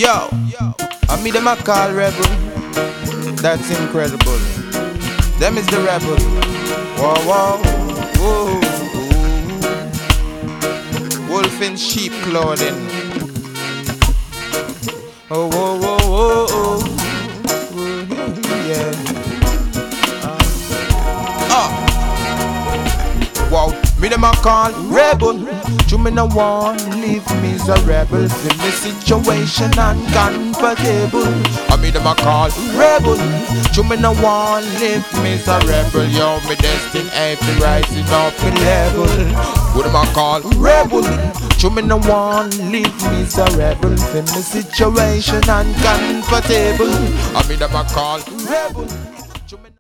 Yo, I mean them a call rebel. That's incredible. Them is the rebel. Whoa, whoa, whoa, whoa. Wolf in sheep clothing. Oh, whoa, whoa, whoa, whoa. Yeah. Wow, me them a call rebel. You me no want leave me as a rebel. Feel me situation uncomfortable. I me them a call rebel. You me no want leave me as a rebel. Yo, me destined every rising up in level. Who them a call rebel? You me no want leave me as a rebel. Feel me situation uncomfortable. I me them a call rebel.